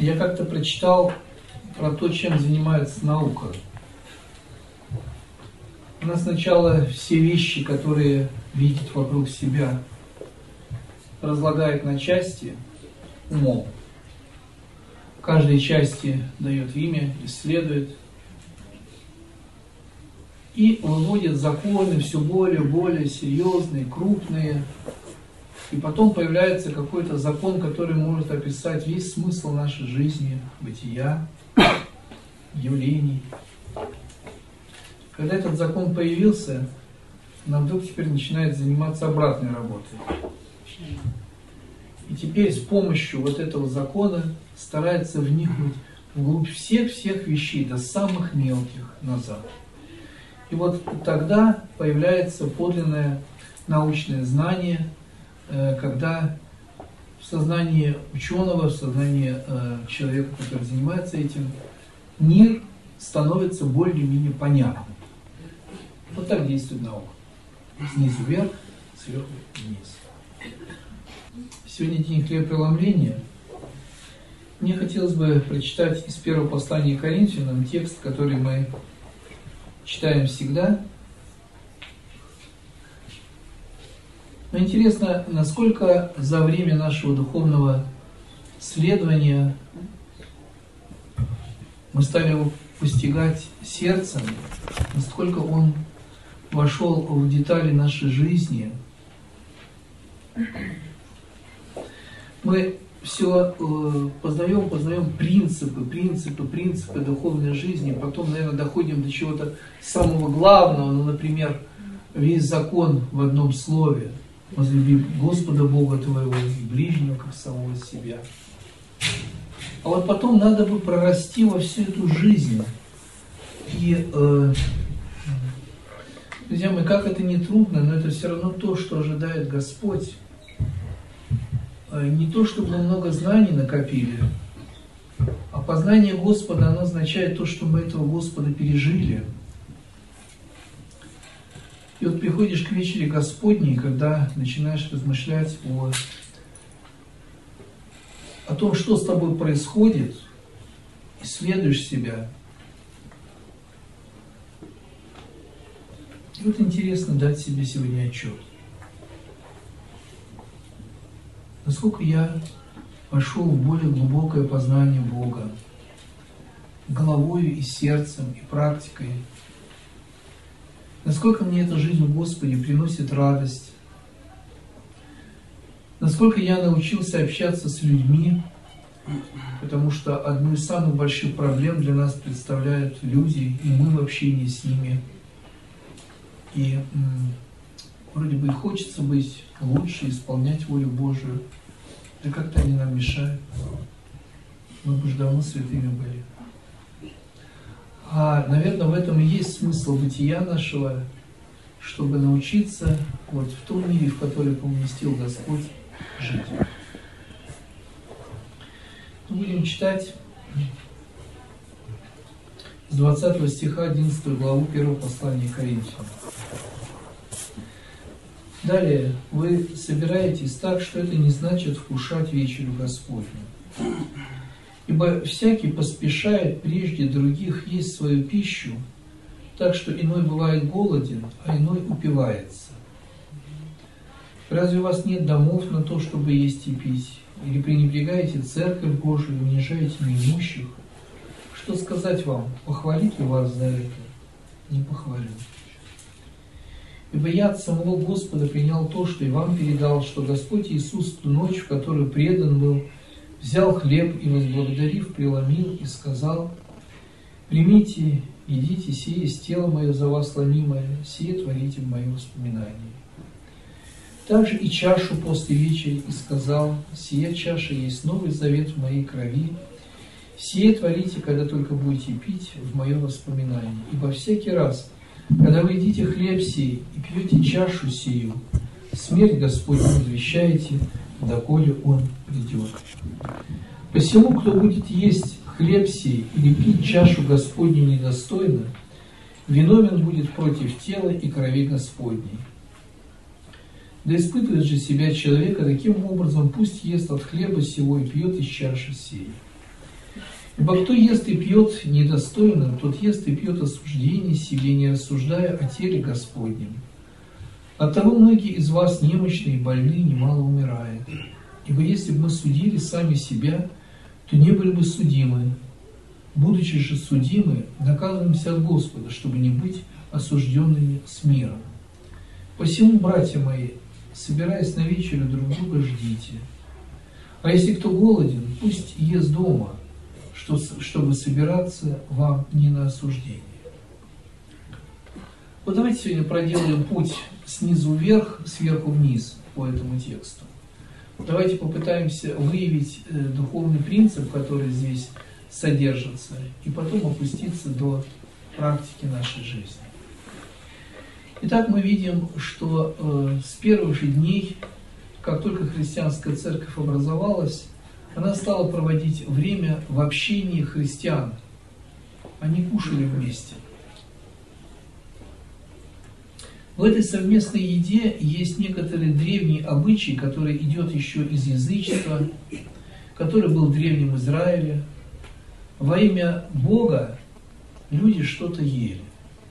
Я как-то прочитал про то, чем занимается наука. Она сначала все вещи, которые видит вокруг себя, разлагает на части умом. Каждой части дает имя, исследует и выводит законы все более и более серьезные, крупные. И потом появляется какой-то закон, который может описать весь смысл нашей жизни, бытия, явлений. Когда этот закон появился, нам вдруг теперь начинает заниматься обратной работой. И теперь с помощью вот этого закона старается вникнуть вглубь всех вещей, до самых мелких назад. И вот тогда появляется подлинное научное знание, когда в сознании ученого, в сознании человека, который занимается этим, мир становится более-менее понятным. Вот так действует наука. Снизу вверх, сверху вниз. Сегодня день хлебопреломления. Мне хотелось бы прочитать из первого послания к Коринфянам текст, который мы читаем всегда. Но интересно, насколько за время нашего духовного следования мы стали его постигать сердцем, насколько он вошел в детали нашей жизни. Мы все познаем принципы духовной жизни, потом, наверное, доходим до чего-то самого главного, ну, например, весь закон в одном слове: возлюби Господа Бога твоего и ближнего, как самого себя. А вот потом надо бы прорасти во всю эту жизнь. И, друзья мои, как это не трудно, но это все равно то, что ожидает Господь. Не то, чтобы мы много знаний накопили, а познание Господа, оно означает то, что мы этого Господа пережили. И вот приходишь к вечере Господней, когда начинаешь размышлять о том, что с тобой происходит, исследуешь себя. И вот интересно дать себе сегодня отчет. Насколько я вошел в более глубокое познание Бога, головою и сердцем, и практикой. Насколько мне эта жизнь в Господе приносит радость. Насколько я научился общаться с людьми, потому что одну из самых больших проблем для нас представляют люди, и мы в общении с ними. И вроде бы и хочется быть лучше, исполнять волю Божию, да как-то они нам мешают. Мы бы уже давно святыми были. А, наверное, в этом и есть смысл бытия нашего, чтобы научиться вот в том мире, в который поместил Господь, жить. Мы будем читать с 20 стиха 11 главу 1 послания к Коринфянам. Далее, вы собираетесь так, что это не значит вкушать вечерю Господню. Ибо всякий поспешает прежде других есть свою пищу, так что иной бывает голоден, а иной упивается. Разве у вас нет домов на то, чтобы есть и пить? Или пренебрегаете церковь Божию и унижаете неимущих? Что сказать вам? Похвалить ли вас за это? Не похвалю. Ибо я от самого Господа принял то, что и вам передал, что Господь Иисус в ту ночь, в которую предан был, взял хлеб и, возблагодарив, преломил и сказал: «Примите, едите, сие есть тело мое за вас ломимое, сие творите в моем воспоминании». Также и чашу после вечери и сказал: «Сия чаша есть новый завет в моей крови, сие творите, когда только будете пить в моем воспоминании. Ибо всякий раз, когда вы едите хлеб сей и пьете чашу сию, смерть Господню возвещаете, доколе Он придет. Посему, кто будет есть хлеб сей или пить чашу Господню недостойно, виновен будет против тела и крови Господней. Да испытывает же себя человека таким образом, пусть ест от хлеба сего и пьет из чаши сей. Ибо кто ест и пьет недостойным, тот ест и пьет осуждение себе, не рассуждая о теле Господнем. Оттого многие из вас немощные и больны, немало умирают. Ибо если бы мы судили сами себя, то не были бы судимы. Будучи же судимы, наказываемся от Господа, чтобы не быть осужденными с миром. Посему, братья мои, собираясь на вечерю, друг друга ждите. А если кто голоден, пусть ест дома, чтобы собираться вам не на осуждение. Вот давайте сегодня проделаем путь снизу вверх, сверху вниз по этому тексту. Давайте попытаемся выявить духовный принцип, который здесь содержится, и потом опуститься до практики нашей жизни. Итак, мы видим, что с первых же дней, как только христианская церковь образовалась, она стала проводить время в общении христиан. Они кушали вместе. В этой совместной еде есть некоторый древний обычай, который идет еще из язычества, который был в Древнем Израиле. Во имя Бога люди что-то ели.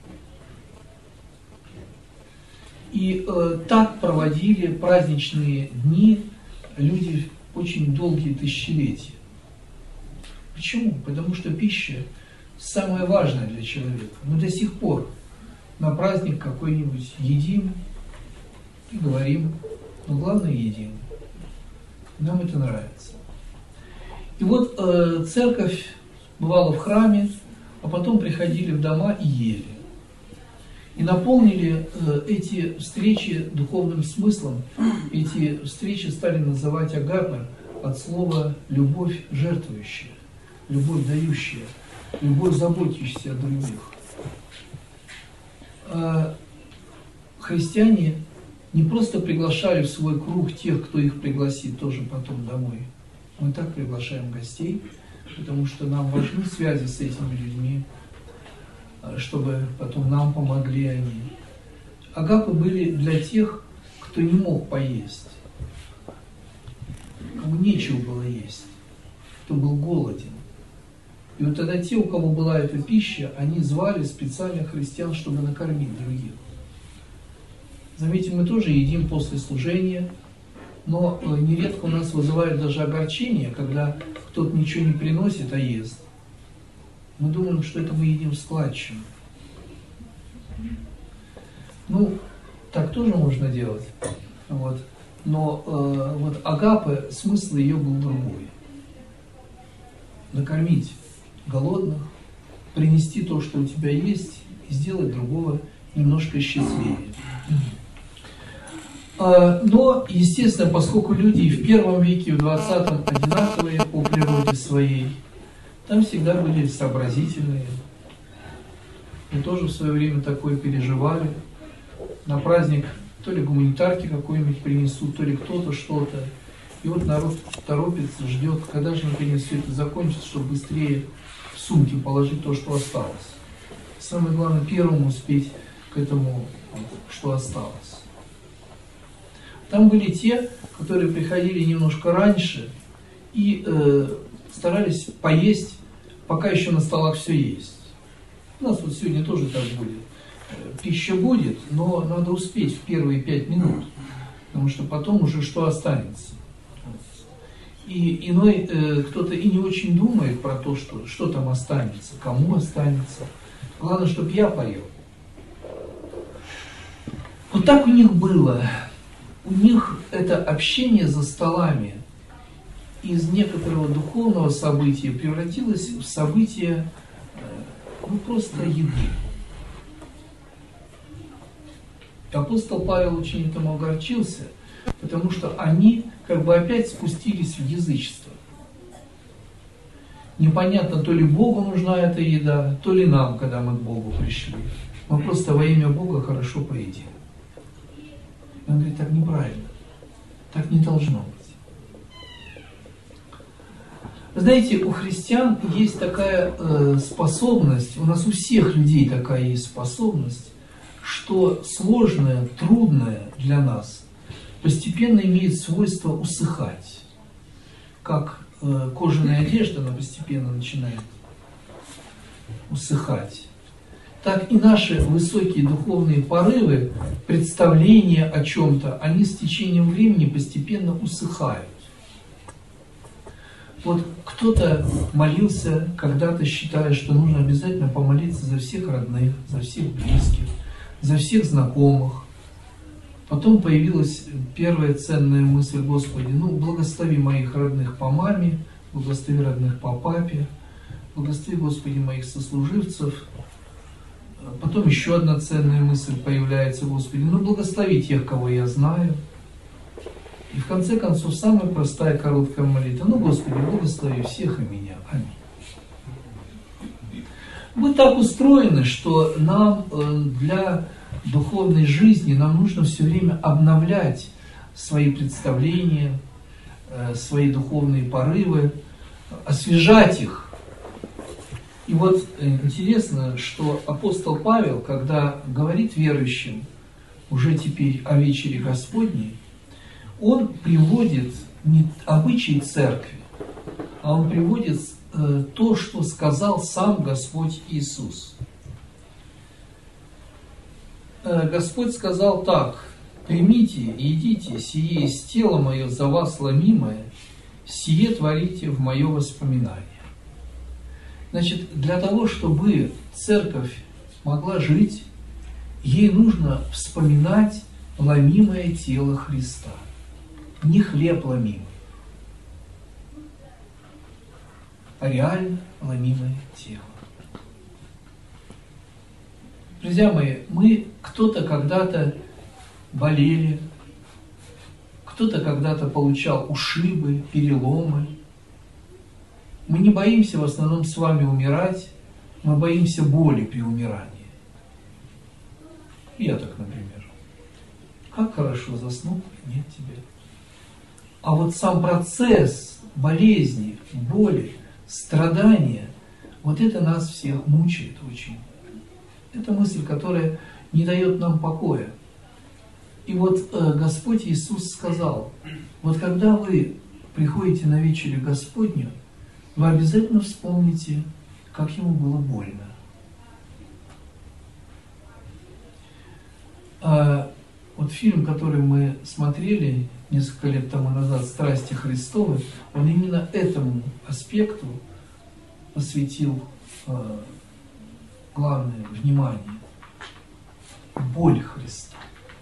И так проводили праздничные дни люди очень долгие тысячелетия. Почему? Потому что пища самое важное для человека. Мы до сих пор на праздник какой-нибудь едим и говорим, но главное едим. Нам это нравится. И вот церковь бывала в храме, а потом приходили в дома и ели. И наполнили эти встречи духовным смыслом. Эти встречи стали называть агапе от слова «любовь жертвующая», «любовь дающая», «любовь заботящаяся о других». Христиане не просто приглашали в свой круг тех, кто их пригласит тоже потом домой. Мы так приглашаем гостей, потому что нам важны связи с этими людьми, чтобы потом нам помогли они. Агапы были для тех, кто не мог поесть, кому нечего было есть, кто был голоден. И вот тогда те, у кого была эта пища, они звали специально христиан, чтобы накормить других. Заметьте, мы тоже едим после служения, но нередко у нас вызывает даже огорчение, когда кто-то ничего не приносит, а ест. Мы думаем, что это мы едим в складчину. Ну, так тоже можно делать. Вот. Но вот агапе, смысл ее был другой. Накормить голодных, принести то, что у тебя есть, и сделать другого немножко счастливее. Но, естественно, поскольку люди и в первом веке, и в 20-м одинаковые по природе своей, там всегда были сообразительные. Мы тоже в свое время такое переживали. На праздник то ли гуманитарки какой-нибудь принесут, то ли кто-то что-то. И вот народ торопится, ждет, когда же наконец все это закончится, чтобы быстрее в сумки положить то, что осталось. Самое главное, первым успеть к этому, что осталось. Там были те, которые приходили немножко раньше и старались поесть, пока еще на столах все есть. У нас вот сегодня тоже так будет. Пища будет, но надо успеть в первые 5 минут, потому что потом уже что останется. И иной кто-то и не очень думает про то, что там останется, кому останется. Главное, чтобы я поел. Вот так у них было. У них это общение за столами из некоторого духовного события превратилось в событие просто еды. Апостол Павел очень этому огорчился, потому что они как бы опять спустились в язычество. Непонятно, то ли Богу нужна эта еда, то ли нам, когда мы к Богу пришли. Мы просто во имя Бога хорошо поедим. И он говорит, так неправильно, так не должно быть. Знаете, у христиан есть такая способность, у нас у всех людей такая есть способность, что сложное, трудное для нас постепенно имеет свойство усыхать. Как кожаная одежда, она постепенно начинает усыхать, так и наши высокие духовные порывы, представления о чем-то, они с течением времени постепенно усыхают. Вот кто-то молился когда-то, считая, что нужно обязательно помолиться за всех родных, за всех близких, за всех знакомых. Потом появилась первая ценная мысль: Господи, благослови моих родных по маме, благослови родных по папе, благослови, Господи, моих сослуживцев. Потом еще одна ценная мысль появляется: Господи, благослови тех, кого я знаю. И в конце концов, самая простая короткая молитва: Господи, благослови всех и меня. Аминь. Мы так устроены, что нам для духовной жизни нам нужно все время обновлять свои представления, свои духовные порывы, освежать их. И вот интересно, что апостол Павел, когда говорит верующим уже теперь о вечере Господней, он приводит не обычаи церкви, а он приводит то, что сказал сам Господь Иисус. Господь сказал так: «Примите и едите, сие есть тело мое за вас ломимое, сие творите в мое воспоминание». Значит, для того, чтобы церковь могла жить, ей нужно вспоминать ломимое тело Христа. Не хлеб ломимый, а реально ломимое тело. Друзья мои, кто-то когда-то болели, кто-то когда-то получал ушибы, переломы. Мы не боимся в основном с вами умирать, мы боимся боли при умирании. Я так, например. Как хорошо заснул, нет тебя. А вот сам процесс болезни, боли, страдания, вот это нас всех мучает очень. Это мысль, которая не дает нам покоя. И вот Господь Иисус сказал: вот когда вы приходите на вечерю Господню, вы обязательно вспомните, как ему было больно. Вот фильм, который мы смотрели несколько лет тому назад, «Страсти Христовы», он именно этому аспекту посвятил главное внимание. Боль Христа.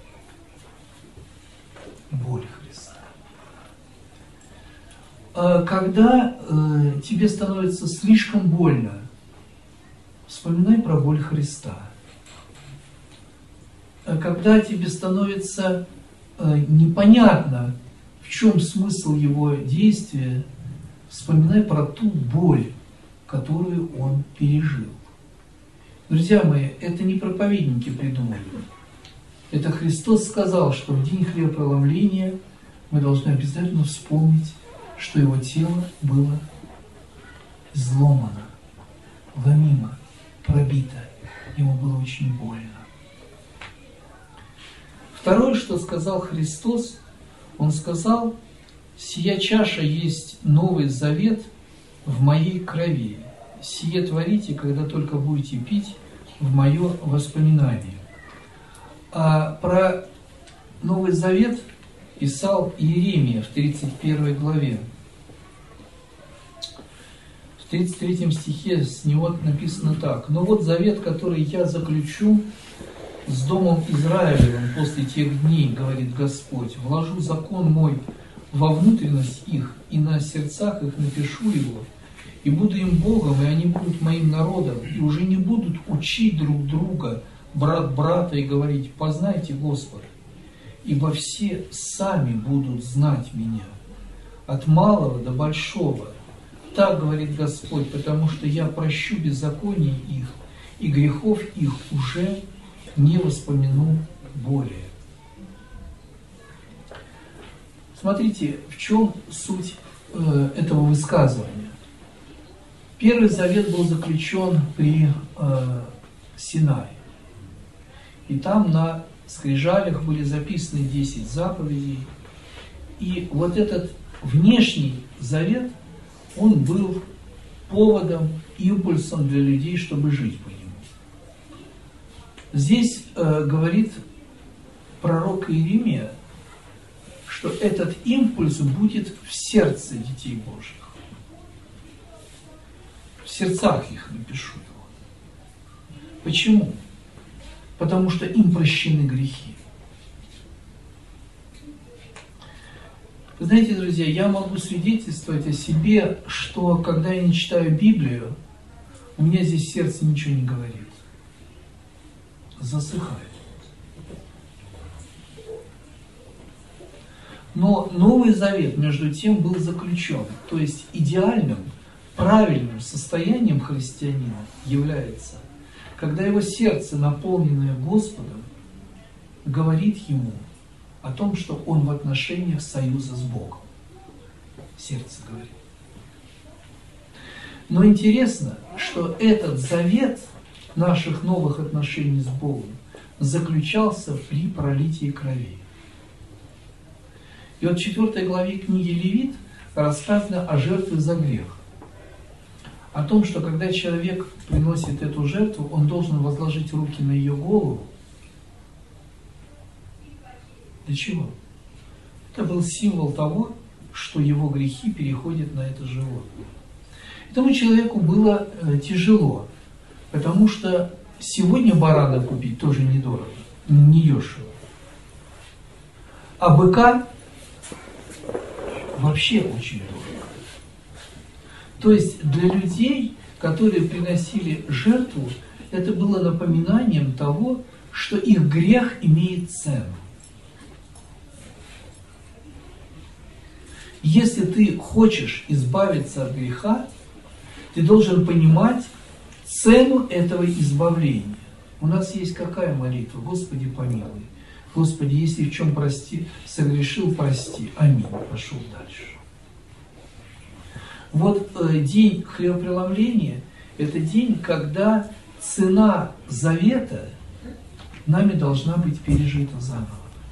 Боль Христа. Когда тебе становится слишком больно, вспоминай про боль Христа. Когда тебе становится непонятно, в чем смысл его действия, вспоминай про ту боль, которую он пережил. Друзья мои, это не проповедники придумали. Это Христос сказал, что в день хлебопреломления мы должны обязательно вспомнить, что его тело было изломано, ломимо, пробито. Ему было очень больно. Второе, что сказал Христос, Он сказал: «Сия чаша есть новый завет в моей крови. Сие творите, когда только будете пить, в мое воспоминание». А про Новый Завет писал Иеремия в 31 главе. В 33 стихе с него написано так: «Но вот завет, который я заключу с домом Израилевым после тех дней, говорит Господь, вложу закон мой во внутренность их, и на сердцах их напишу его, и буду им Богом, и они будут моим народом, и уже не будут учить друг друга, брат брата, и говорить: познайте Господа, ибо все сами будут знать меня, от малого до большого. Так говорит Господь, потому что я прощу беззаконий их, и грехов их уже не воспомяну более». Смотрите, в чем суть этого высказывания. Первый завет был заключен при Синае. И там на скрижалях были записаны 10 заповедей. И вот этот внешний завет, он был поводом, импульсом для людей, чтобы жить по нему. Здесь говорит пророк Иеремия, что этот импульс будет в сердце детей Божьих. В сердцах их напишу его. Почему? Потому что им прощены грехи. Вы знаете, друзья, я могу свидетельствовать о себе, что когда я не читаю Библию, у меня здесь сердце ничего не говорит. Засыхает. Но Новый Завет, между тем, был заключен. То есть идеальным, правильным состоянием христианина является, когда его сердце, наполненное Господом, говорит ему о том, что он в отношениях союза с Богом. Сердце говорит. Но интересно, что этот завет наших новых отношений с Богом заключался при пролитии крови. И вот в 4 главе книги Левит рассказано о жертве за грех. О том, что когда человек приносит эту жертву, он должен возложить руки на ее голову. Для чего? Это был символ того, что его грехи переходят на это животное. Этому человеку было тяжело, потому что сегодня барана купить тоже недорого, недешево. А быка вообще очень дорого. То есть для людей, которые приносили жертву, это было напоминанием того, что их грех имеет цену. Если ты хочешь избавиться от греха, ты должен понимать цену этого избавления. У нас есть какая молитва? Господи, помилуй. Господи, если в чем согрешил, прости. Аминь. Пошел дальше. Вот день хлебопреломления – это день, когда цена завета нами должна быть пережита заново.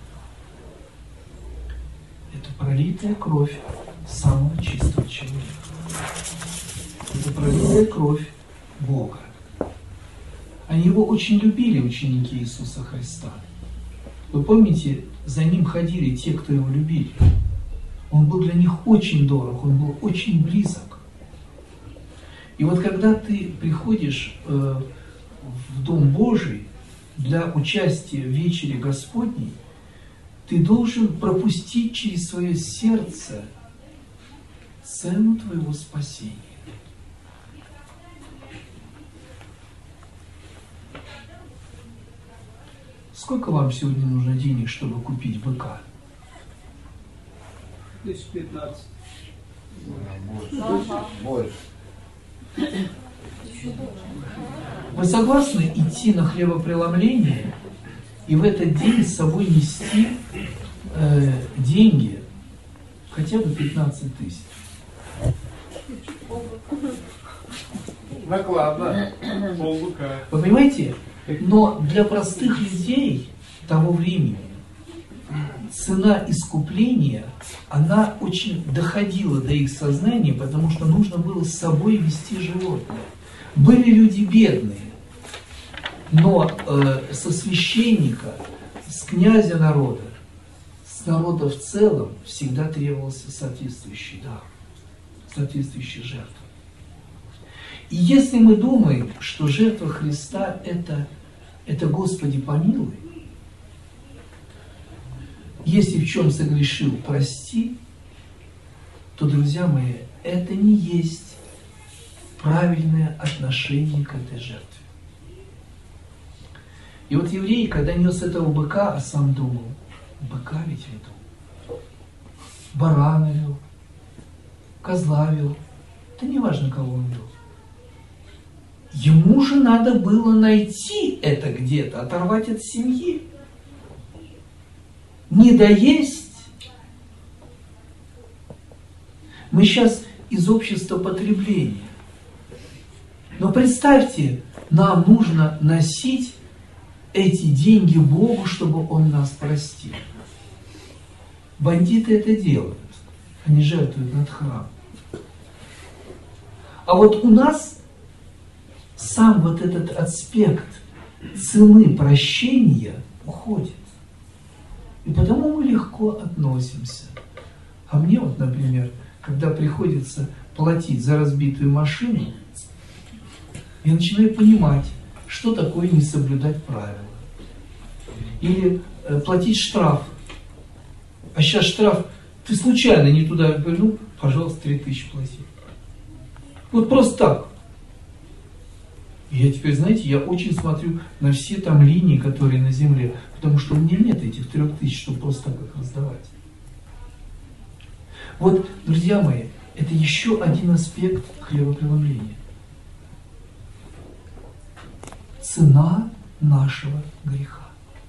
Это пролитая кровь самого чистого человека. Это пролитая кровь Бога. Они его очень любили, ученики Иисуса Христа. Вы помните, за ним ходили те, кто его любили. Он был для них очень дорог, он был очень близок. И вот когда ты приходишь в Дом Божий для участия в вечере Господней, ты должен пропустить через свое сердце цену твоего спасения. Сколько вам сегодня нужно денег, чтобы купить быка? 15. Больше. Вы согласны идти на хлебопреломление и в этот день с собой нести деньги, хотя бы 15 тысяч? Накладно. Полбыка. Вы понимаете? Но для простых людей того времени цена искупления, она очень доходила до их сознания, потому что нужно было с собой вести животное. Были люди бедные, но со священника, с князя народа, с народа в целом всегда требовался соответствующий дар, соответствующая жертва. И если мы думаем, что жертва Христа это Господи помилуй, если в чем согрешил, прости, то, друзья мои, это не есть правильное отношение к этой жертве. И вот еврей, когда нес этого быка, а сам думал, быка ведь веду, барана вел, козла вел, да не важно, кого он вел. Ему же надо было найти это где-то, оторвать от семьи. Не доесть. Мы сейчас из общества потребления. Но представьте, нам нужно носить эти деньги Богу, чтобы Он нас простил. Бандиты это делают. Они жертвуют над храмом. А вот у нас сам вот этот аспект цены прощения уходит. И потому мы легко относимся. А мне вот, например, когда приходится платить за разбитую машину, я начинаю понимать, что такое не соблюдать правила. Или платить штраф. А сейчас штраф, ты случайно не туда, ну, пожалуйста, 3000 плати. Вот просто так. И я теперь, знаете, я очень смотрю на все там линии, которые на земле, потому что у меня нет этих 3000, чтобы просто так их раздавать. Вот, друзья мои, это еще один аспект хлебопреломления. Цена нашего греха.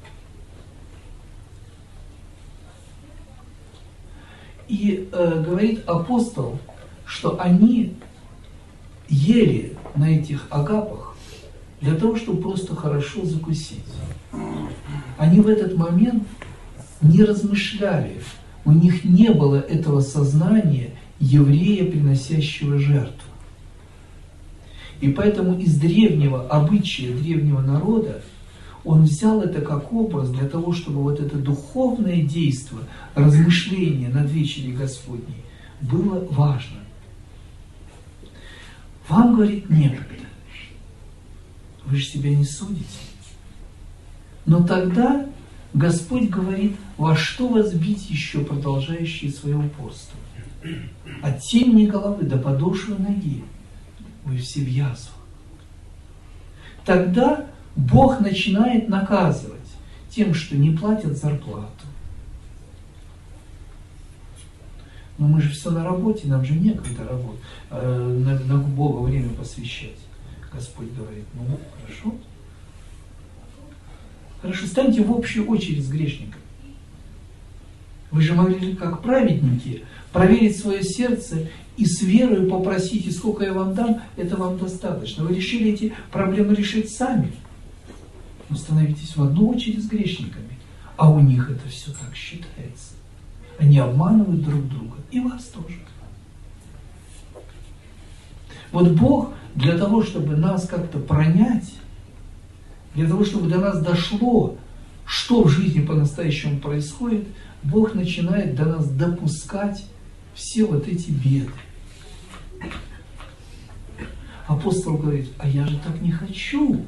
И говорит апостол, что они ели на этих агапах для того, чтобы просто хорошо закусить. Они в этот момент не размышляли, у них не было этого сознания еврея, приносящего жертву. И поэтому из древнего обычая, древнего народа, он взял это как образ для того, чтобы вот это духовное действие, размышление над вечерей Господней было важно. Вам, говорит, некогда. Вы же себя не судите. Но тогда Господь говорит, во что вас бить еще, продолжающие свое упорство? От темени головы до подошвы ноги вы все в язвах. Тогда Бог начинает наказывать тем, что не платят зарплату. Но мы же все на работе, нам же некогда работать, на Бога время посвящать. Господь говорит, ну хорошо. Хорошо, станьте в общую очередь с грешниками. Вы же могли, как праведники, проверить свое сердце и с верой попросите, сколько я вам дам, это вам достаточно. Вы решили эти проблемы решить сами. Но становитесь в одну очередь с грешниками. А у них это все так считается. Они обманывают друг друга. И вас тоже. Вот Бог для того, чтобы нас как-то пронять, для того, чтобы до нас дошло, что в жизни по-настоящему происходит, Бог начинает до нас допускать все вот эти беды. Апостол говорит, а я же так не хочу.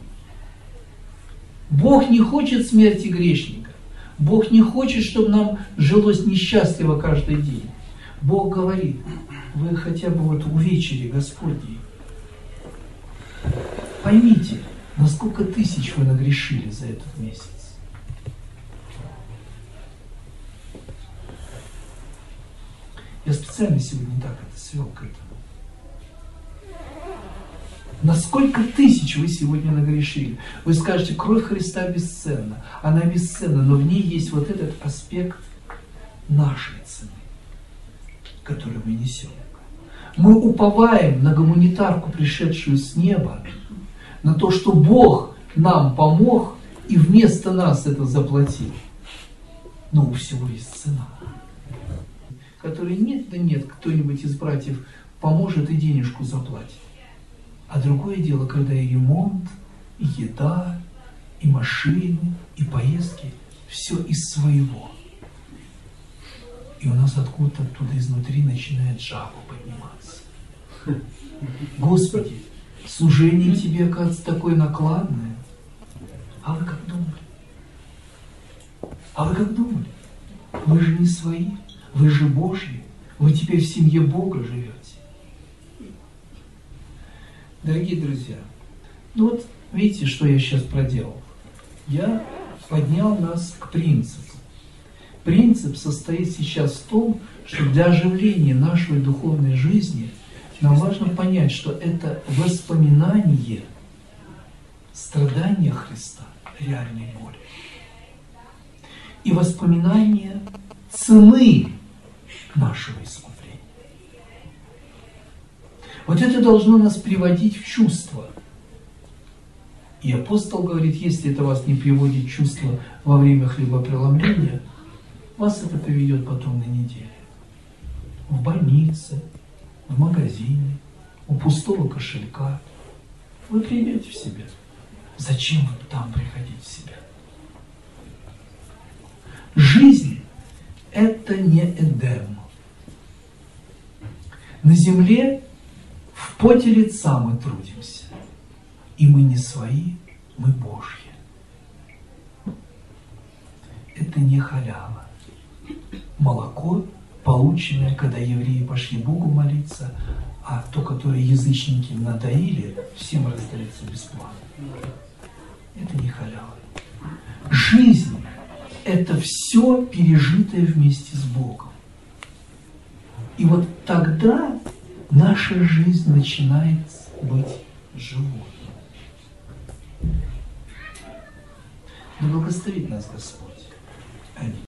Бог не хочет смерти грешника. Бог не хочет, чтобы нам жилось несчастливо каждый день. Бог говорит, вы хотя бы вот у вечери Господней поймите, на сколько тысяч вы нагрешили за этот месяц. Я специально сегодня так это свел к этому. На сколько тысяч вы сегодня нагрешили? Вы скажете, кровь Христа бесценна. Она бесценна, но в ней есть вот этот аспект нашей цены, которую мы несем. Мы уповаем на гуманитарку, пришедшую с неба, на то, что Бог нам помог и вместо нас это заплатил. Но у всего есть цена, которой нет, да нет, кто-нибудь из братьев поможет и денежку заплатит. А другое дело, когда и ремонт, и еда, и машины, и поездки, все из своего. И у нас откуда-то оттуда изнутри начинает жаба подниматься. Господи, служение Тебе, оказывается, такое накладное. А вы как думали? А вы как думали? Вы же не свои, вы же Божьи, вы теперь в семье Бога живете. Дорогие друзья, ну вот видите, что я сейчас проделал? Я поднял нас к принципу. Принцип состоит сейчас в том, что для оживления нашей духовной жизни нам важно понять, что это воспоминание страдания Христа, реальной боли. И воспоминание цены нашего искупления. Вот это должно нас приводить в чувство. И апостол говорит, если это вас не приводит в чувство во время хлебопреломления, вас это приведет потом на неделю. В больнице, в магазине, у пустого кошелька, вы придете в себя. Зачем вам там приходить в себя? Жизнь – это не Эдем. На земле в поте лица мы трудимся. И мы не свои, мы Божьи. Это не халява. Молоко, полученное, когда евреи пошли Богу молиться, а то, которое язычники надоили, всем раздается бесплатно. Это не халява. Жизнь – это все пережитое вместе с Богом. И вот тогда наша жизнь начинает быть живой. Да благословит нас Господь. Аминь.